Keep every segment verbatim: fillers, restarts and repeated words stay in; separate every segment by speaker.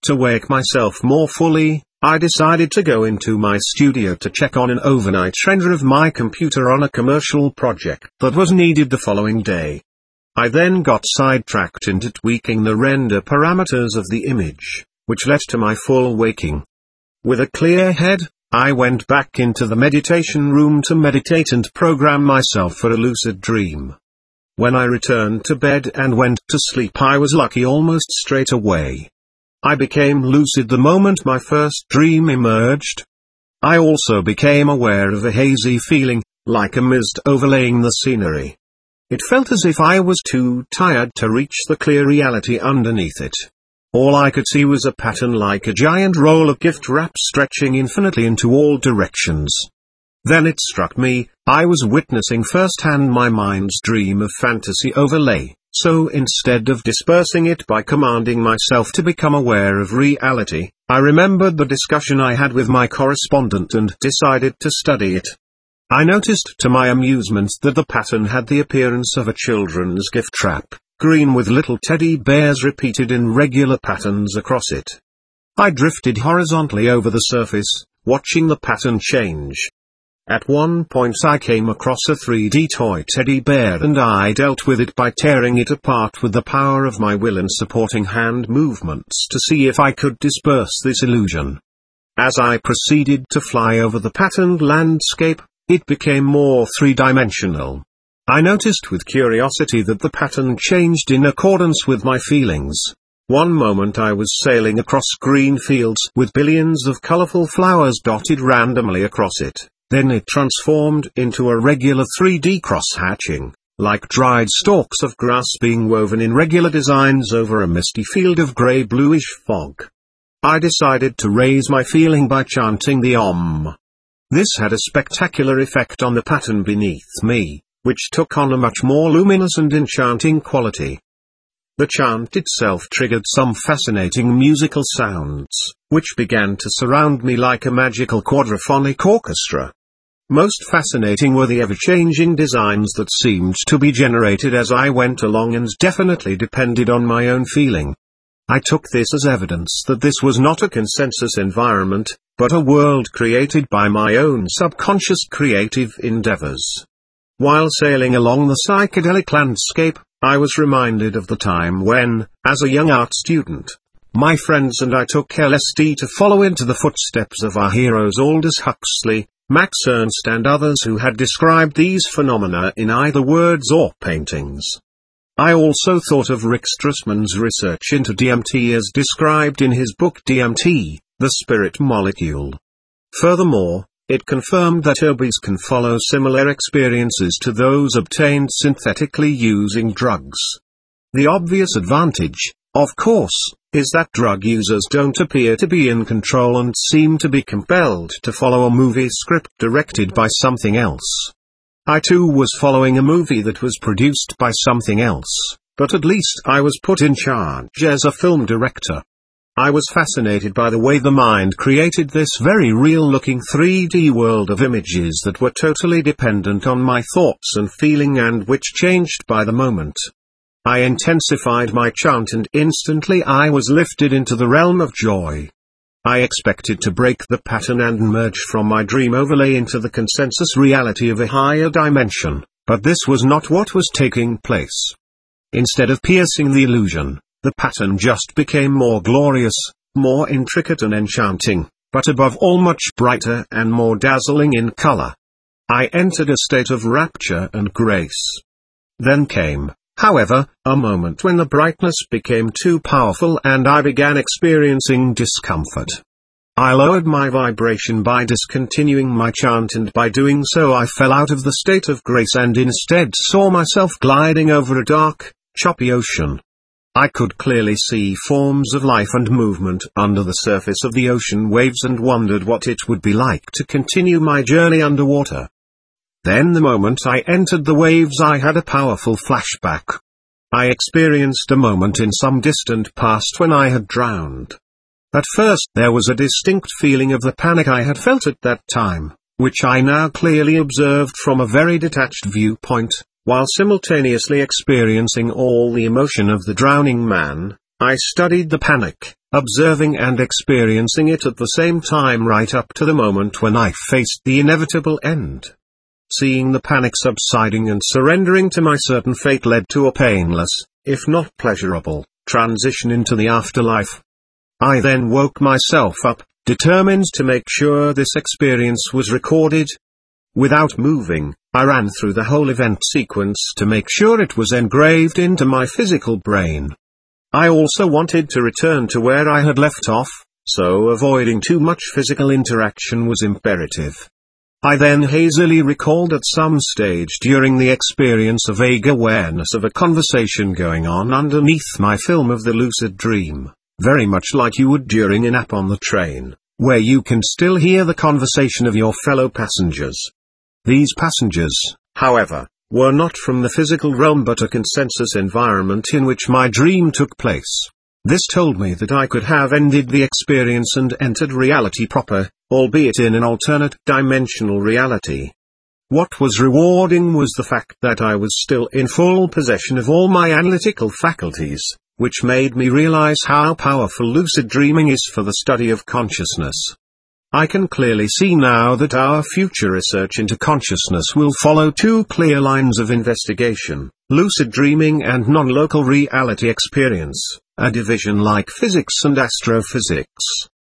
Speaker 1: To wake myself more fully, I decided to go into my studio to check on an overnight render of my computer on a commercial project that was needed the following day. I then got sidetracked into tweaking the render parameters of the image, which led to my full waking. With a clear head, I went back into the meditation room to meditate and program myself for a lucid dream. When I returned to bed and went to sleep, I was lucky almost straight away. I became lucid the moment my first dream emerged. I also became aware of a hazy feeling, like a mist overlaying the scenery. It felt as if I was too tired to reach the clear reality underneath it. All I could see was a pattern like a giant roll of gift wrap stretching infinitely into all directions. Then it struck me, I was witnessing firsthand my mind's dream of fantasy overlay. So instead of dispersing it by commanding myself to become aware of reality, I remembered the discussion I had with my correspondent and decided to study it. I noticed to my amusement that the pattern had the appearance of a children's gift wrap, green with little teddy bears repeated in regular patterns across it. I drifted horizontally over the surface, watching the pattern change. At one point I came across a three D toy teddy bear and I dealt with it by tearing it apart with the power of my will and supporting hand movements to see if I could disperse this illusion. As I proceeded to fly over the patterned landscape, it became more three-dimensional. I noticed with curiosity that the pattern changed in accordance with my feelings. One moment I was sailing across green fields with billions of colorful flowers dotted randomly across it. Then it transformed into a regular three D cross-hatching, like dried stalks of grass being woven in regular designs over a misty field of grey-bluish fog. I decided to raise my feeling by chanting the Om. This had a spectacular effect on the pattern beneath me, which took on a much more luminous and enchanting quality. The chant itself triggered some fascinating musical sounds, which began to surround me like a magical quadraphonic orchestra. Most fascinating were the ever-changing designs that seemed to be generated as I went along and definitely depended on my own feeling. I took this as evidence that this was not a consensus environment, but a world created by my own subconscious creative endeavors. While sailing along the psychedelic landscape, I was reminded of the time when, as a young art student, my friends and I took L S D to follow into the footsteps of our heroes Aldous Huxley, Max Ernst and others who had described these phenomena in either words or paintings. I also thought of Rick Strassman's research into D M T as described in his book D M T, The Spirit Molecule. Furthermore, it confirmed that herbies can follow similar experiences to those obtained synthetically using drugs. The obvious advantage, of course, is that drug users don't appear to be in control and seem to be compelled to follow a movie script directed by something else. I too was following a movie that was produced by something else, but at least I was put in charge as a film director. I was fascinated by the way the mind created this very real-looking three D world of images that were totally dependent on my thoughts and feeling and which changed by the moment. I intensified my chant and instantly I was lifted into the realm of joy. I expected to break the pattern and emerge from my dream overlay into the consensus reality of a higher dimension, but this was not what was taking place. Instead of piercing the illusion, the pattern just became more glorious, more intricate and enchanting, but above all much brighter and more dazzling in color. I entered a state of rapture and grace. Then came, however, a moment when the brightness became too powerful and I began experiencing discomfort. I lowered my vibration by discontinuing my chant, and by doing so I fell out of the state of grace and instead saw myself gliding over a dark, choppy ocean. I could clearly see forms of life and movement under the surface of the ocean waves and wondered what it would be like to continue my journey underwater. Then the moment I entered the waves I had a powerful flashback. I experienced a moment in some distant past when I had drowned. At first there was a distinct feeling of the panic I had felt at that time, which I now clearly observed from a very detached viewpoint, while simultaneously experiencing all the emotion of the drowning man. I studied the panic, observing and experiencing it at the same time right up to the moment when I faced the inevitable end. Seeing the panic subsiding and surrendering to my certain fate led to a painless, if not pleasurable, transition into the afterlife. I then woke myself up, determined to make sure this experience was recorded. Without moving, I ran through the whole event sequence to make sure it was engraved into my physical brain. I also wanted to return to where I had left off, so avoiding too much physical interaction was imperative. I then hazily recalled at some stage during the experience a vague awareness of a conversation going on underneath my film of the lucid dream, very much like you would during a nap on the train, where you can still hear the conversation of your fellow passengers. These passengers, however, were not from the physical realm but a consensus environment in which my dream took place. This told me that I could have ended the experience and entered reality proper, albeit in an alternate dimensional reality. What was rewarding was the fact that I was still in full possession of all my analytical faculties, which made me realize how powerful lucid dreaming is for the study of consciousness. I can clearly see now that our future research into consciousness will follow two clear lines of investigation: lucid dreaming and non-local reality experience, a division like physics and astrophysics.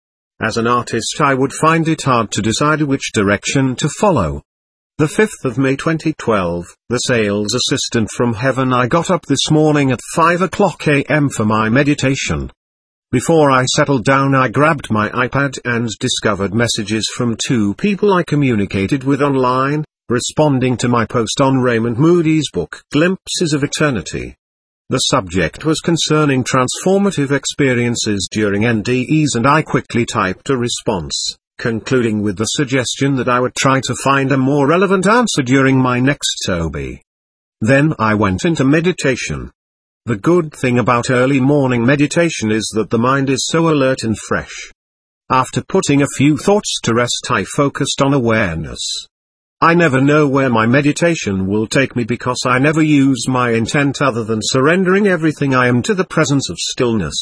Speaker 1: As an artist, I would find it hard to decide which direction to follow. The fifth of May twenty twelve, the sales assistant from heaven. I got up this morning at five o'clock a m for my meditation. Before I settled down, I grabbed my iPad and discovered messages from two people I communicated with online, responding to my post on Raymond Moody's book, Glimpses of Eternity. The subject was concerning transformative experiences during N D Es, and I quickly typed a response, concluding with the suggestion that I would try to find a more relevant answer during my next O B. Then I went into meditation. The good thing about early morning meditation is that the mind is so alert and fresh. After putting a few thoughts to rest, I focused on awareness. I never know where my meditation will take me because I never use my intent other than surrendering everything I am to the presence of stillness.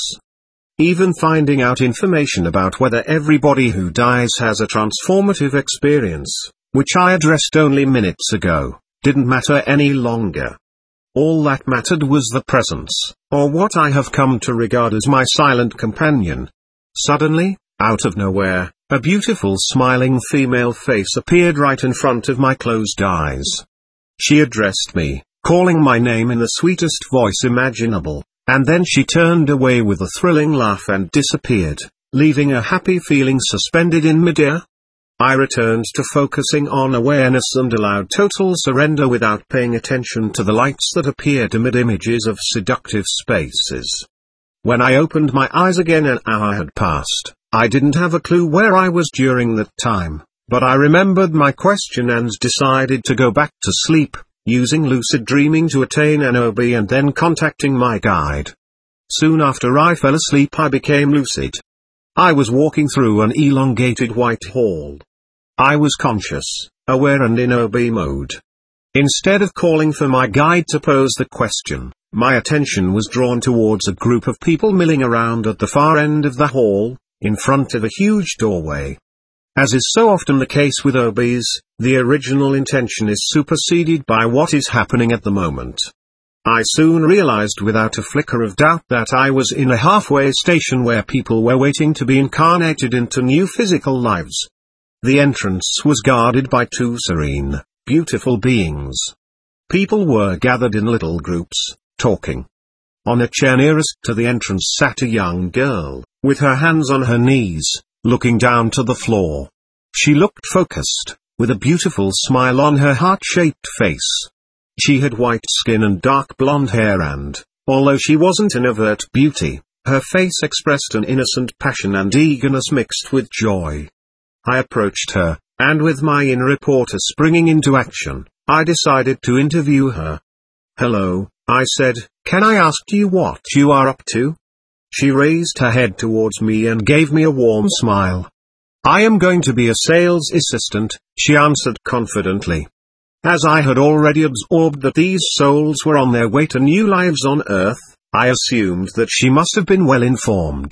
Speaker 1: Even finding out information about whether everybody who dies has a transformative experience, which I addressed only minutes ago, didn't matter any longer. All that mattered was the presence, or what I have come to regard as my silent companion. Suddenly, out of nowhere, a beautiful smiling female face appeared right in front of my closed eyes. She addressed me, calling my name in the sweetest voice imaginable, and then she turned away with a thrilling laugh and disappeared, leaving a happy feeling suspended in midair. I returned to focusing on awareness and allowed total surrender without paying attention to the lights that appeared amid images of seductive spaces. When I opened my eyes again, an hour had passed. I didn't have a clue where I was during that time, but I remembered my question and decided to go back to sleep, using lucid dreaming to attain an O B and then contacting my guide. Soon after I fell asleep, I became lucid. I was walking through an elongated white hall. I was conscious, aware and in O B mode. Instead of calling for my guide to pose the question, my attention was drawn towards a group of people milling around at the far end of the hall, in front of a huge doorway. As is so often the case with O Bs, the original intention is superseded by what is happening at the moment. I soon realized without a flicker of doubt that I was in a halfway station where people were waiting to be incarnated into new physical lives. The entrance was guarded by two serene, beautiful beings. People were gathered in little groups, talking. On a chair nearest to the entrance sat a young girl, with her hands on her knees, looking down to the floor. She looked focused, with a beautiful smile on her heart-shaped face. She had white skin and dark blonde hair and, although she wasn't an overt beauty, her face expressed an innocent passion and eagerness mixed with joy. I approached her, and with my inner reporter springing into action, I decided to interview her. "Hello," I said, "can I ask you what you are up to?" She raised her head towards me and gave me a warm smile. "I am going to be a sales assistant," she answered confidently. As I had already absorbed that these souls were on their way to new lives on Earth, I assumed that she must have been well informed.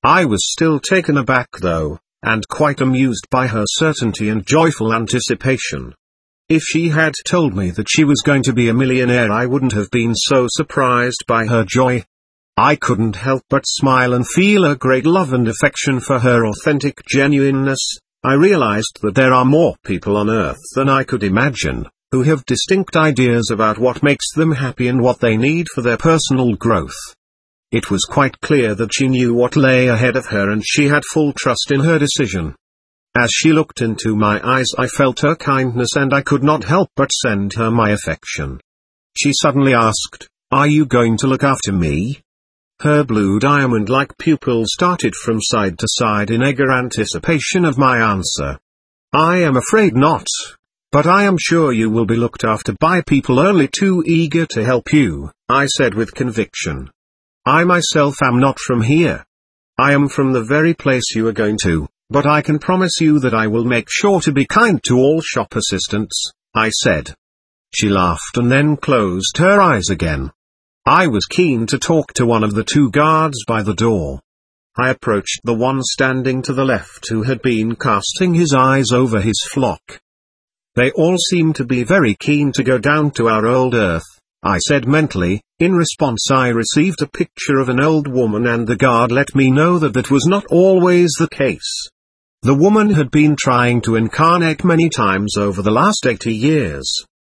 Speaker 1: I was still taken aback though, and quite amused by her certainty and joyful anticipation. If she had told me that she was going to be a millionaire, I wouldn't have been so surprised by her joy. I couldn't help but smile and feel a great love and affection for her authentic genuineness. I realized that there are more people on earth than I could imagine, who have distinct ideas about what makes them happy and what they need for their personal growth. It was quite clear that she knew what lay ahead of her and she had full trust in her decision. As she looked into my eyes, I felt her kindness and I could not help but send her my affection. She suddenly asked, "Are you going to look after me?" Her blue diamond-like pupils darted from side to side in eager anticipation of my answer. "I am afraid not. But I am sure you will be looked after by people only too eager to help you," I said with conviction. "I myself am not from here. I am from the very place you are going to. But I can promise you that I will make sure to be kind to all shop assistants," I said. She laughed and then closed her eyes again. I was keen to talk to one of the two guards by the door. I approached the one standing to the left who had been casting his eyes over his flock. "They all seem to be very keen to go down to our old earth," I said mentally. In response, I received a picture of an old woman and the guard let me know that that was not always the case. The woman had been trying to incarnate many times over the last eighty years.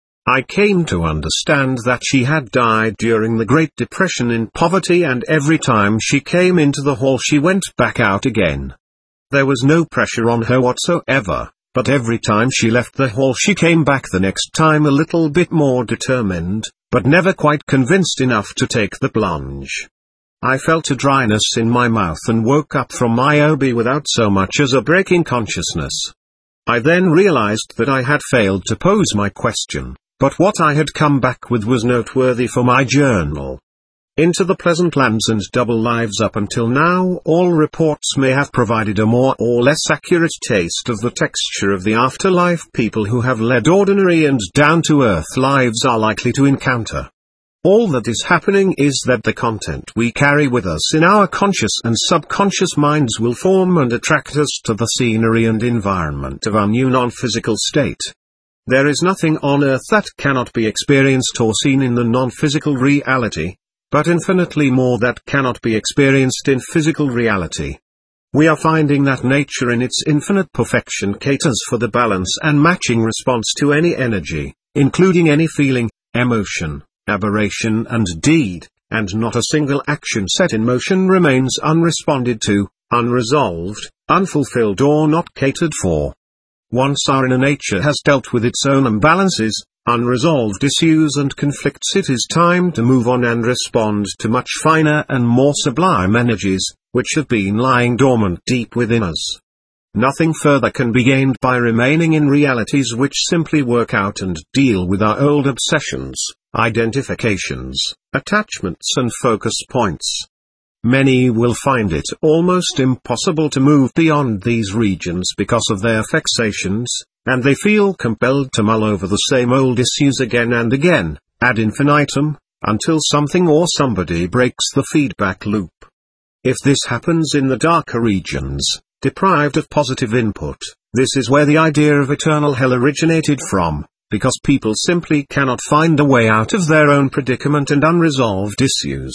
Speaker 1: I came to understand that she had died during the Great Depression in poverty, and every time she came into the hall she went back out again. There was no pressure on her whatsoever, but every time she left the hall she came back the next time a little bit more determined, but never quite convinced enough to take the plunge. I felt a dryness in my mouth and woke up from my O B without so much as a break in consciousness. I then realized that I had failed to pose my question, but what I had come back with was noteworthy for my journal. Into the pleasant lands and double lives up until now, all reports may have provided a more or less accurate taste of the texture of the afterlife people who have led ordinary and down-to-earth lives are likely to encounter. All that is happening is that the content we carry with us in our conscious and subconscious minds will form and attract us to the scenery and environment of our new non-physical state. There is nothing on earth that cannot be experienced or seen in the non-physical reality, but infinitely more that cannot be experienced in physical reality. We are finding that nature in its infinite perfection caters for the balance and matching response to any energy, including any feeling, emotion, aberration and deed, and not a single action set in motion remains unresponded to, unresolved, unfulfilled or not catered for. Once our inner nature has dealt with its own imbalances, unresolved issues and conflicts, it is time to move on and respond to much finer and more sublime energies, which have been lying dormant deep within us. Nothing further can be gained by remaining in realities which simply work out and deal with our old obsessions, identifications, attachments and focus points. Many will find it almost impossible to move beyond these regions because of their fixations, and they feel compelled to mull over the same old issues again and again, ad infinitum, until something or somebody breaks the feedback loop. If this happens in the darker regions, deprived of positive input, this is where the idea of eternal hell originated from, because people simply cannot find a way out of their own predicament and unresolved issues.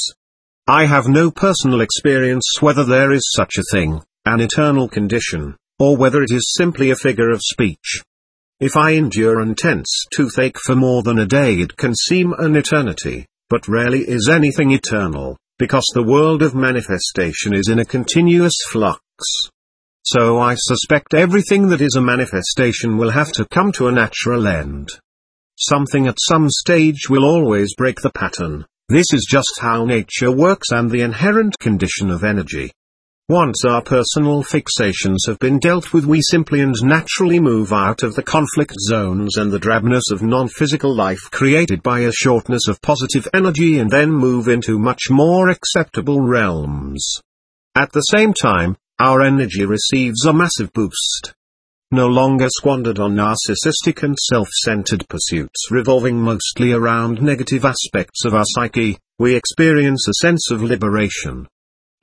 Speaker 1: I have no personal experience whether there is such a thing, an eternal condition, or whether it is simply a figure of speech. If I endure intense toothache for more than a day, it can seem an eternity, but rarely is anything eternal, because the world of manifestation is in a continuous flux. So I suspect everything that is a manifestation will have to come to a natural end. Something at some stage will always break the pattern. This is just how nature works and the inherent condition of energy. Once our personal fixations have been dealt with, we simply and naturally move out of the conflict zones and the drabness of non-physical life created by a shortness of positive energy, and then move into much more acceptable realms. At the same time, our energy receives a massive boost. No longer squandered on narcissistic and self-centered pursuits revolving mostly around negative aspects of our psyche, we experience a sense of liberation.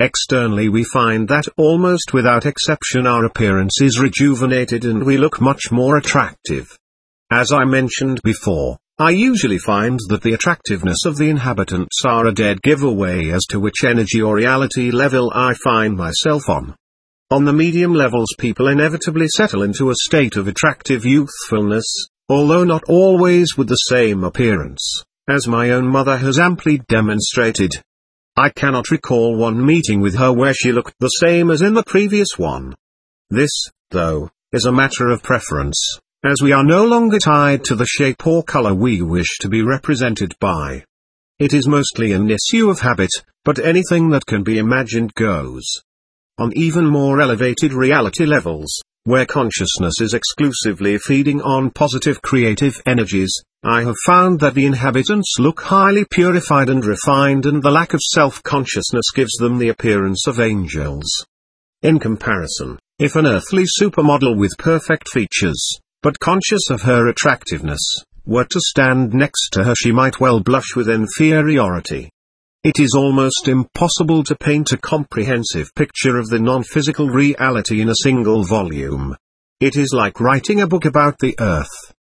Speaker 1: Externally we find that almost without exception our appearance is rejuvenated and we look much more attractive. As I mentioned before, I usually find that the attractiveness of the inhabitants are a dead giveaway as to which energy or reality level I find myself on. On the medium levels people inevitably settle into a state of attractive youthfulness, although not always with the same appearance, as my own mother has amply demonstrated. I cannot recall one meeting with her where she looked the same as in the previous one. This, though, is a matter of preference, as we are no longer tied to the shape or color we wish to be represented by. It is mostly an issue of habit, but anything that can be imagined goes. On even more elevated reality levels, where consciousness is exclusively feeding on positive creative energies, I have found that the inhabitants look highly purified and refined, and the lack of self-consciousness gives them the appearance of angels. In comparison, if an earthly supermodel with perfect features, but conscious of her attractiveness, were to stand next to her, she might well blush with inferiority. It is almost impossible to paint a comprehensive picture of the non-physical reality in a single volume. It is like writing a book about the earth.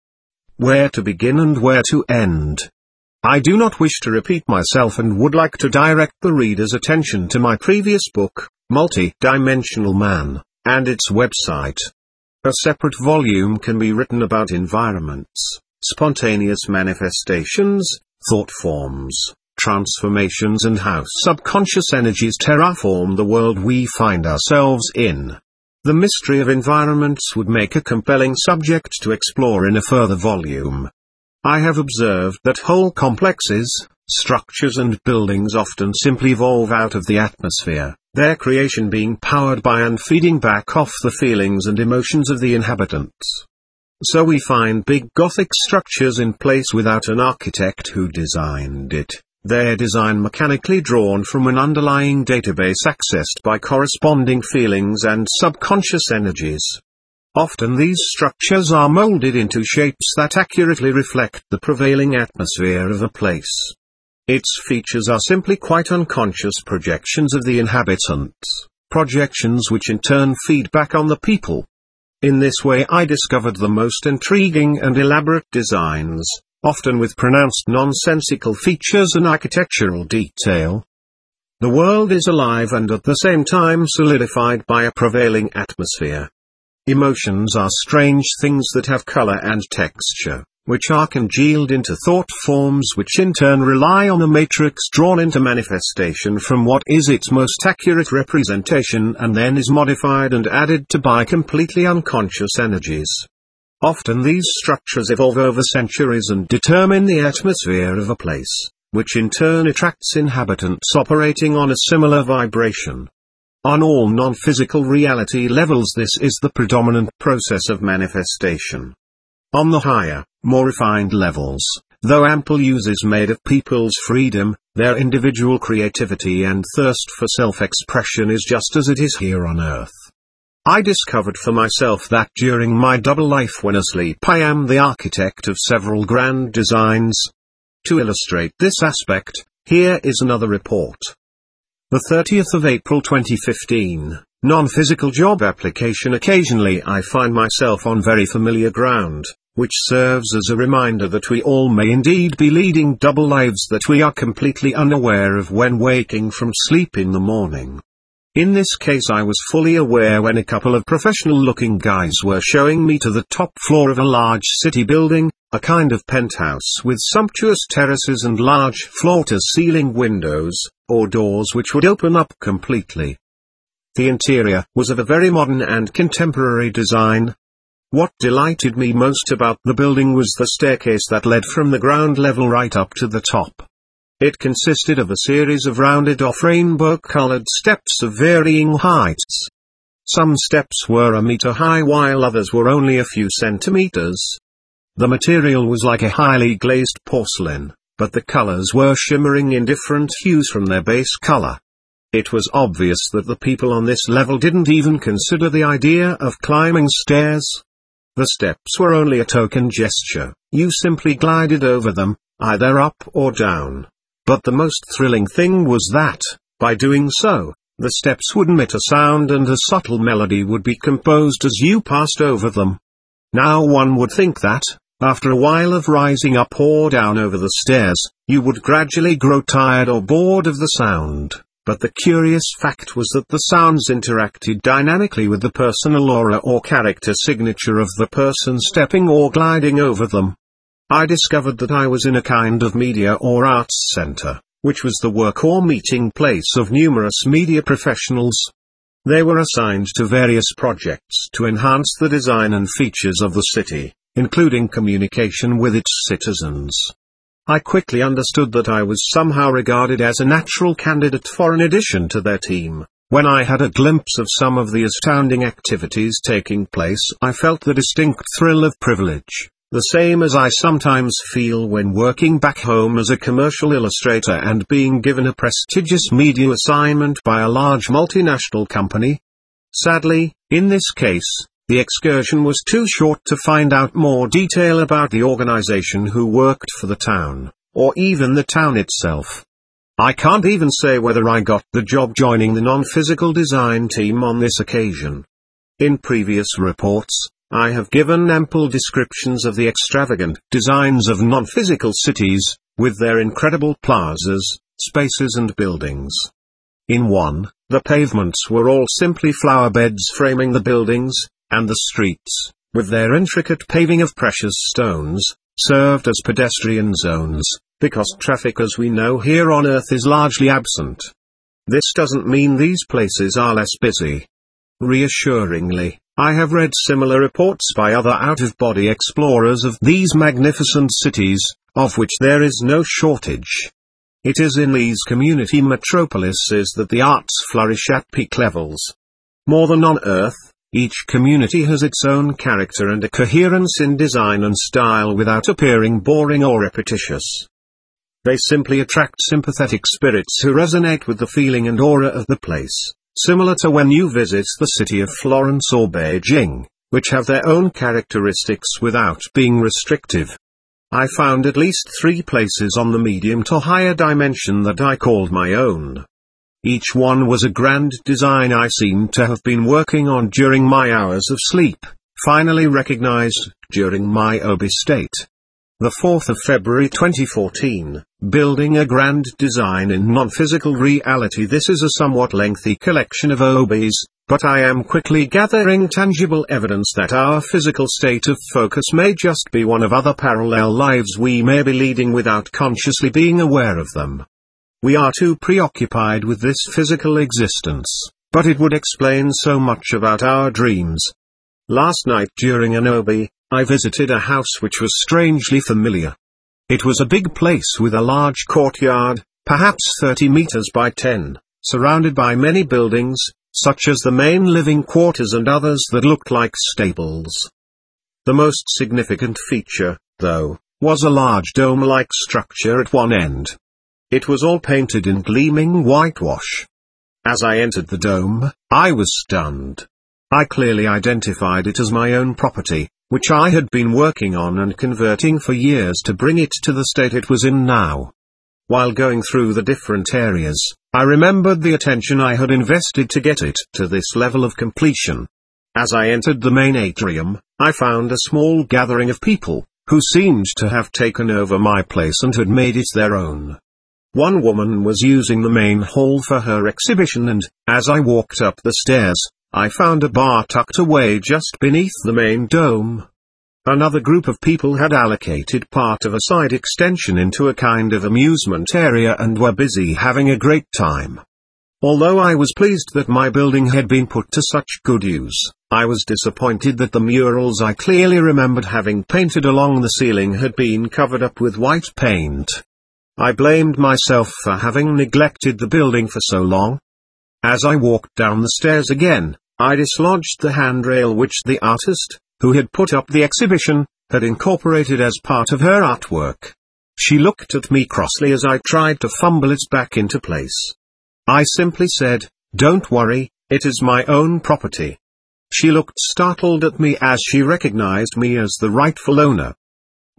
Speaker 1: Where to begin and where to end? I do not wish to repeat myself and would like to direct the reader's attention to my previous book, Multi-Dimensional Man, and its website. A separate volume can be written about environments, spontaneous manifestations, thought forms, transformations, and how subconscious energies terraform the world we find ourselves in. The mystery of environments would make a compelling subject to explore in a further volume. I have observed that whole complexes, structures and buildings often simply evolve out of the atmosphere, their creation being powered by and feeding back off the feelings and emotions of the inhabitants. So we find big Gothic structures in place without an architect who designed it, their design mechanically drawn from an underlying database accessed by corresponding feelings and subconscious energies. Often these structures are molded into shapes that accurately reflect the prevailing atmosphere of a place. Its features are simply quite unconscious projections of the inhabitants, projections which in turn feed back on the people. In this way I discovered the most intriguing and elaborate designs, often with pronounced nonsensical features and architectural detail. The world is alive and at the same time solidified by a prevailing atmosphere. Emotions are strange things that have color and texture, which are congealed into thought forms which in turn rely on a matrix drawn into manifestation from what is its most accurate representation and then is modified and added to by completely unconscious energies. Often these structures evolve over centuries and determine the atmosphere of a place, which in turn attracts inhabitants operating on a similar vibration. On all non-physical reality levels this is the predominant process of manifestation. On the higher, more refined levels, though ample use is made of people's freedom, their individual creativity and thirst for self-expression is just as it is here on earth. I discovered for myself that during my double life when asleep I am the architect of several grand designs. To illustrate this aspect, here is another report. The thirtieth of April twenty fifteen, non-physical job application. Occasionally I find myself on very familiar ground, which serves as a reminder that we all may indeed be leading double lives that we are completely unaware of when waking from sleep in the morning. In this case I was fully aware when a couple of professional-looking guys were showing me to the top floor of a large city building, a kind of penthouse with sumptuous terraces and large floor-to-ceiling windows, or doors which would open up completely. The interior was of a very modern and contemporary design. What delighted me most about the building was the staircase that led from the ground level right up to the top. It consisted of a series of rounded-off rainbow-colored steps of varying heights. Some steps were a meter high while others were only a few centimeters. The material was like a highly glazed porcelain, but the colors were shimmering in different hues from their base color. It was obvious that the people on this level didn't even consider the idea of climbing stairs. The steps were only a token gesture, you simply glided over them, either up or down. But the most thrilling thing was that, by doing so, The steps would emit a sound and a subtle melody would be composed as you passed over them. Now one would think that, after a while of rising up or down over the stairs, you would gradually grow tired or bored of the sound, but the curious fact was that the sounds interacted dynamically with the personal aura or character signature of the person stepping or gliding over them. I discovered that I was in a kind of media or arts center, which was the work or meeting place of numerous media professionals. They were assigned to various projects to enhance the design and features of the city, including communication with its citizens. I quickly understood that I was somehow regarded as a natural candidate for an addition to their team. When I had a glimpse of some of the astounding activities taking place, I felt the distinct thrill of privilege, the same as I sometimes feel when working back home as a commercial illustrator and being given a prestigious media assignment by a large multinational company. Sadly, in this case, the excursion was too short to find out more detail about the organization who worked for the town, or even the town itself. I can't even say whether I got the job joining the non-physical design team on this occasion. In previous reports, I have given ample descriptions of the extravagant designs of non-physical cities, with their incredible plazas, spaces and buildings. In one, the pavements were all simply flower beds framing the buildings, and the streets, with their intricate paving of precious stones, served as pedestrian zones, because traffic as we know here on Earth is largely absent. This doesn't mean these places are less busy. Reassuringly, I have read similar reports by other out-of-body explorers of these magnificent cities, of which there is no shortage. It is in these community metropolises that the arts flourish at peak levels. More than on Earth, each community has its own character and a coherence in design and style without appearing boring or repetitious. They simply attract sympathetic spirits who resonate with the feeling and aura of the place, similar to when you visit the city of Florence or Beijing, which have their own characteristics without being restrictive. I found at least three places on the medium to higher dimension that I called my own. Each one was a grand design I seemed to have been working on during my hours of sleep, finally recognized during my Obi state. The fourth of February twenty fourteen, Building a Grand Design in Non-Physical Reality. This is a somewhat lengthy collection of Obis, but I am quickly gathering tangible evidence that our physical state of focus may just be one of other parallel lives we may be leading without consciously being aware of them. We are too preoccupied with this physical existence, but it would explain so much about our dreams. Last night during an Obi, I visited a house which was strangely familiar. It was a big place with a large courtyard, perhaps thirty meters by ten, surrounded by many buildings, such as the main living quarters and others that looked like stables. The most significant feature, though, was a large dome-like structure at one end. It was all painted in gleaming whitewash. As I entered the dome, I was stunned. I clearly identified it as my own property, which I had been working on and converting for years to bring it to the state it was in now. While going through the different areas, I remembered the attention I had invested to get it to this level of completion. As I entered the main atrium, I found a small gathering of people, who seemed to have taken over my place and had made it their own. One woman was using the main hall for her exhibition and, as I walked up the stairs, I found a bar tucked away just beneath the main dome. Another group of people had allocated part of a side extension into a kind of amusement area and were busy having a great time. Although I was pleased that my building had been put to such good use, I was disappointed that the murals I clearly remembered having painted along the ceiling had been covered up with white paint. I blamed myself for having neglected the building for so long. As I walked down the stairs again, I dislodged the handrail which the artist, who had put up the exhibition, had incorporated as part of her artwork. She looked at me crossly as I tried to fumble it back into place. I simply said, "Don't worry, it is my own property." She looked startled at me as she recognized me as the rightful owner.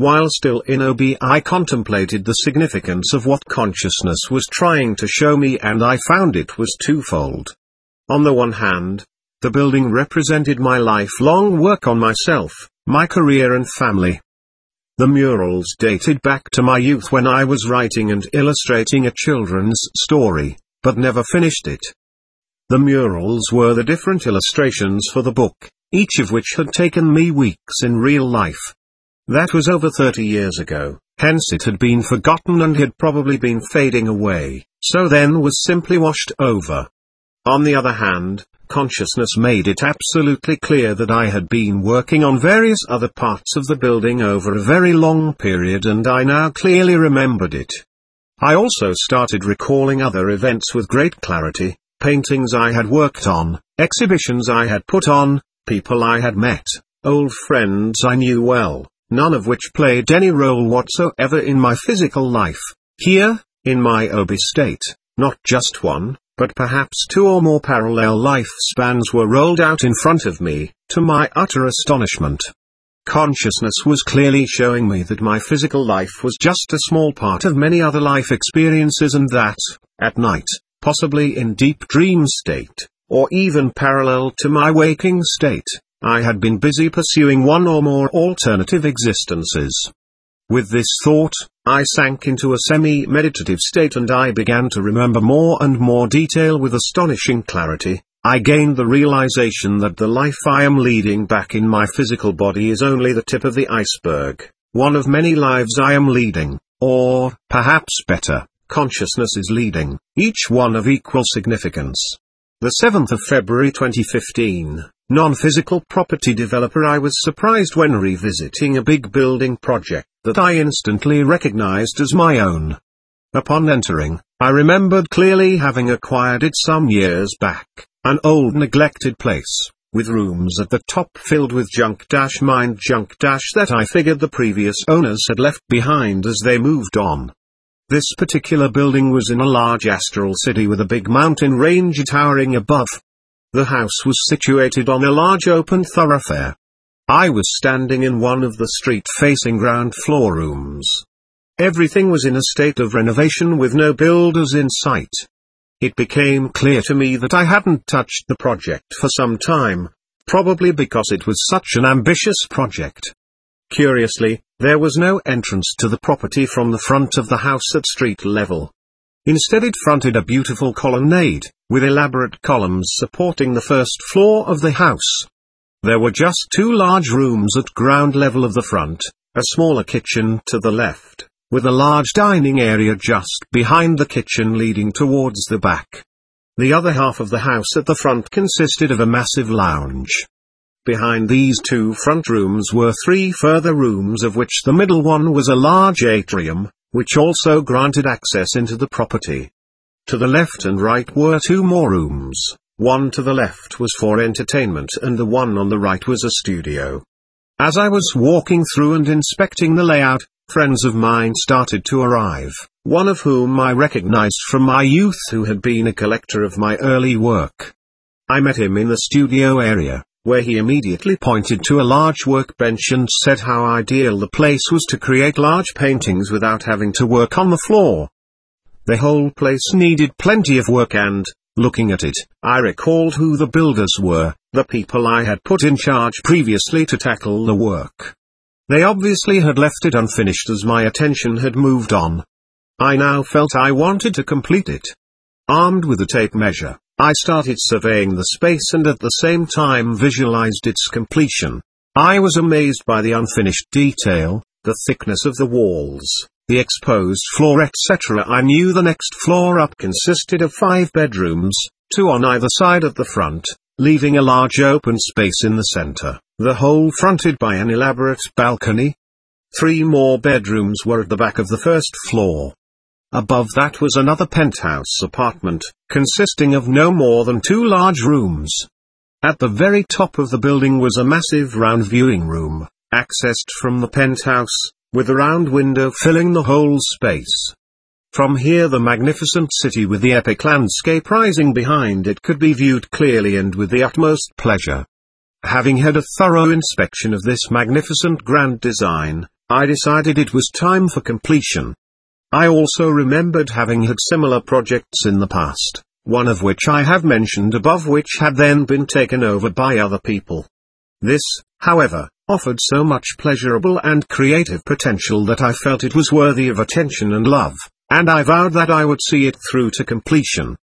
Speaker 1: While still in O B, I contemplated the significance of what consciousness was trying to show me, and I found it was twofold. On the one hand, the building represented my lifelong work on myself, my career and family. The murals dated back to my youth when I was writing and illustrating a children's story, but never finished it. The murals were the different illustrations for the book, each of which had taken me weeks in real life. That was over thirty years ago, hence it had been forgotten and had probably been fading away, so then was simply washed over. On the other hand, consciousness made it absolutely clear that I had been working on various other parts of the building over a very long period, and I now clearly remembered it. I also started recalling other events with great clarity, paintings I had worked on, exhibitions I had put on, people I had met, old friends I knew well, none of which played any role whatsoever in my physical life. Here, in my O B state, not just one, but perhaps two or more parallel lifespans were rolled out in front of me, to my utter astonishment. Consciousness was clearly showing me that my physical life was just a small part of many other life experiences, and that, at night, possibly in deep dream state, or even parallel to my waking state, I had been busy pursuing one or more alternative existences. With this thought, I sank into a semi-meditative state and I began to remember more and more detail with astonishing clarity. I gained the realization that the life I am leading back in my physical body is only the tip of the iceberg, one of many lives I am leading, or, perhaps better, consciousness is leading, each one of equal significance. The seventh of February twenty fifteen, non-physical property developer. I was surprised when revisiting a big building project that I instantly recognized as my own. Upon entering, I remembered clearly having acquired it some years back, an old neglected place, with rooms at the top filled with junk dash mind junk dash that I figured the previous owners had left behind as they moved on. This particular building was in a large astral city with a big mountain range towering above. The house was situated on a large open thoroughfare. I was standing in one of the street-facing ground floor rooms. Everything was in a state of renovation with no builders in sight. It became clear to me that I hadn't touched the project for some time, probably because it was such an ambitious project. Curiously, there was no entrance to the property from the front of the house at street level. Instead, it fronted a beautiful colonnade, with elaborate columns supporting the first floor of the house. There were just two large rooms at ground level of the front, a smaller kitchen to the left, with a large dining area just behind the kitchen leading towards the back. The other half of the house at the front consisted of a massive lounge. Behind these two front rooms were three further rooms, of which the middle one was a large atrium, which also granted access into the property. To the left and right were two more rooms. One to the left was for entertainment and the one on the right was a studio. As I was walking through and inspecting the layout, friends of mine started to arrive, one of whom I recognized from my youth, who had been a collector of my early work. I met him in the studio area, where he immediately pointed to a large workbench and said how ideal the place was to create large paintings without having to work on the floor. The whole place needed plenty of work and, looking at it, I recalled who the builders were, the people I had put in charge previously to tackle the work. They obviously had left it unfinished as my attention had moved on. I now felt I wanted to complete it. Armed with a tape measure, I started surveying the space and at the same time visualized its completion. I was amazed by the unfinished detail, the thickness of the walls, the exposed floor, et cetera. I knew the next floor up consisted of five bedrooms, two on either side of the front, leaving a large open space in the center, the whole fronted by an elaborate balcony. Three more bedrooms were at the back of the first floor. Above that was another penthouse apartment, consisting of no more than two large rooms. At the very top of the building was a massive round viewing room, accessed from the penthouse, with a round window filling the whole space. From here the magnificent city with the epic landscape rising behind it could be viewed clearly and with the utmost pleasure. Having had a thorough inspection of this magnificent grand design, I decided it was time for completion. I also remembered having had similar projects in the past, one of which I have mentioned above, which had then been taken over by other people. This, however, offered so much pleasurable and creative potential that I felt it was worthy of attention and love, and I vowed that I would see it through to completion.